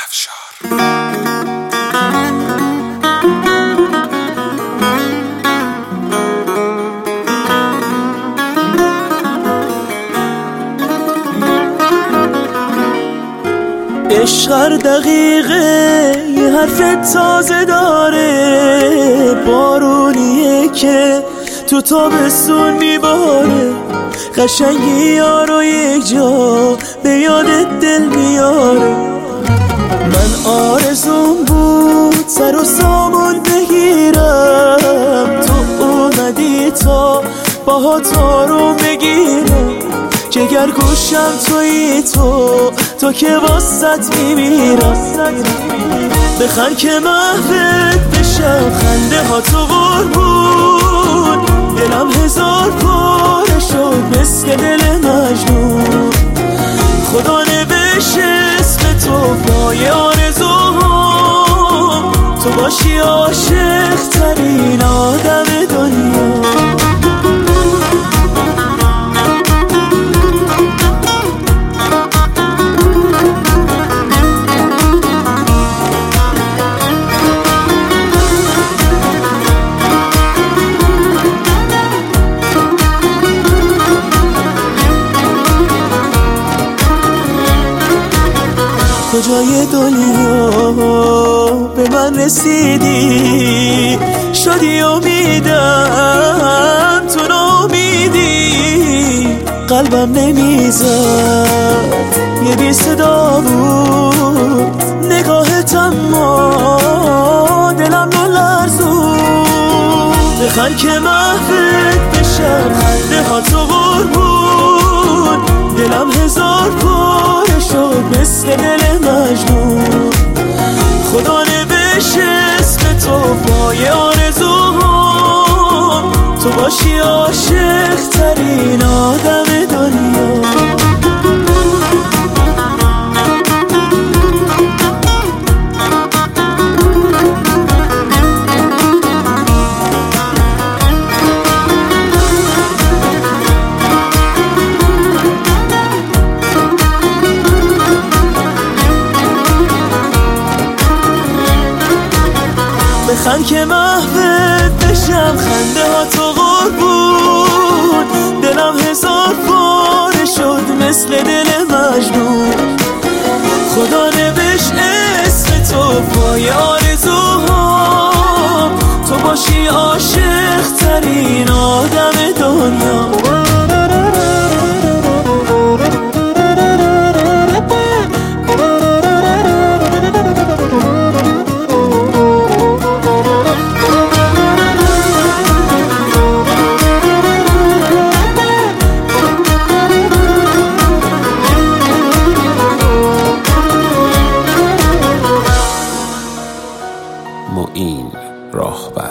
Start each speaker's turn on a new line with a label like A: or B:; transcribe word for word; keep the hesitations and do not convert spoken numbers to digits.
A: افشار.
B: عشق هر دقیقه یه حرف تازه داره، بارونیه که تو تابستون میباره، قشنگی یارو یک جا به یادت دل میاره. من آرزون بود سر و سامون بگیرم، تو اومدی تا باهات آروم بگیرم، جگر گوشم تویی تو تو که واسط میمیرم. بخند که محوت بشم خنده ها تو قربون، دلم هزار پاره شد مثل دل مجنون. خدا نوشت اسم تو پای آرزوام، تو باشی عاشق ترین آدم دنیا. کجای دنیا به من رسیدی، شدی امیدم تو ناامیدی، قلبم نمیزد یه بی صدا بود، نگاهت اما دلم رو لرزون. بخند که محوت بشم خنده ها تو قربون، دلم هزار پاره شد مثل دل مجنون. خدا نوشت اسم تو پای آرزوام، تو باشی عاشق ترین آدم دنیا. بخند که محوت بشم خنده ها تو قربون، دلم هزار پاره شد مثل دل مجنون. خدا نوشت اسم تو پای آرزوام، تو باشی عاشق ترین آدم دنیا.
A: معین راهبر.